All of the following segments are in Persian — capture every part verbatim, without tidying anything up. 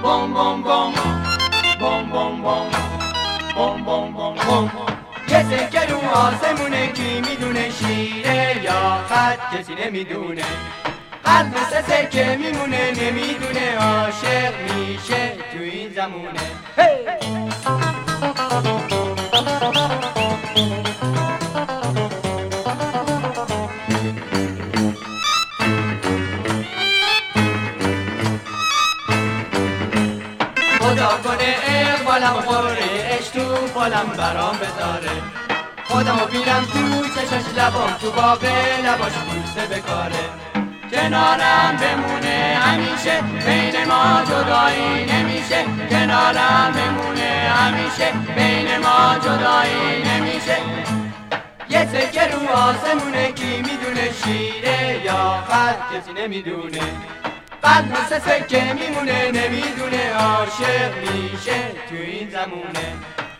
بوم بوم بوم بوم بوم بوم بوم بوم بوم بوم. یه سکه رو آسمونه کی میدونه شیره یا خط کسی نمیدونه. قلب مثل سکه میمونه نمیدونه عاشق میشه تو این زمونه. خدا کنه اقبالم خوره عشق تو بالم برام بذاره. خودمو بیرم تو چشاش لبام تو باغ لباش بوسه بکاره. کنارم بمونه همیشه بین ما جدایی نمیشه. کنارم بمونه همیشه بین ما جدایی نمیشه. یه سکه رو آسمونه کی میدونه شیره یا خط کسی نمیدونه. قلب مثل سکه میمونه نمیدونه عاشق میشه تو این زمونه.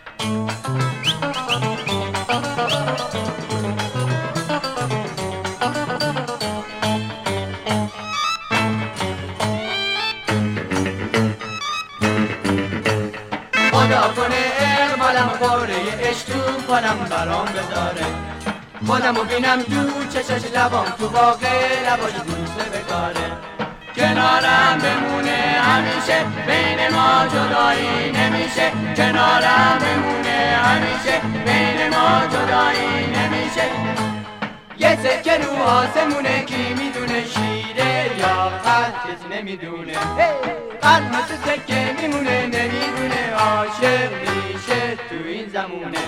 خدا کنه اقبالم خوره عشق تو بالم برام بذاره. خودمو بینم تو چشاش لبام تو باغ لباش بوسه بکاره. کنارم بمونه همیشه بین ما جدایی نمیشه. کنارم بمونه همیشه بین ما جدایی نمیشه. یه سکه رو آسمونه کی میدونه شیره یا خط کسی نمیدونه. قلب مثل سکه میمونه نمیدونه عاشق میشه تو این زمونه.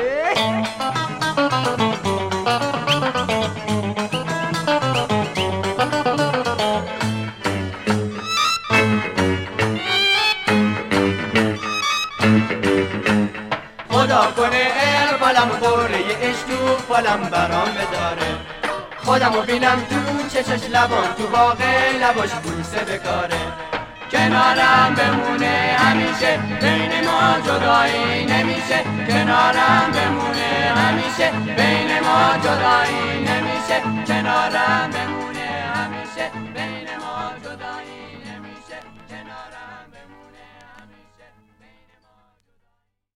خدا کنه اقبالم خوره یه عشق تو بالم برام بذاره. خودمو بینم تو چشاش لبام تو باغ لباش بوسه بکاره. کنارم بمونه همیشه بین ما جدایی نمیشه. کنارم بمونه همیشه بین ما جدایی نمیشه. کنارم بمونه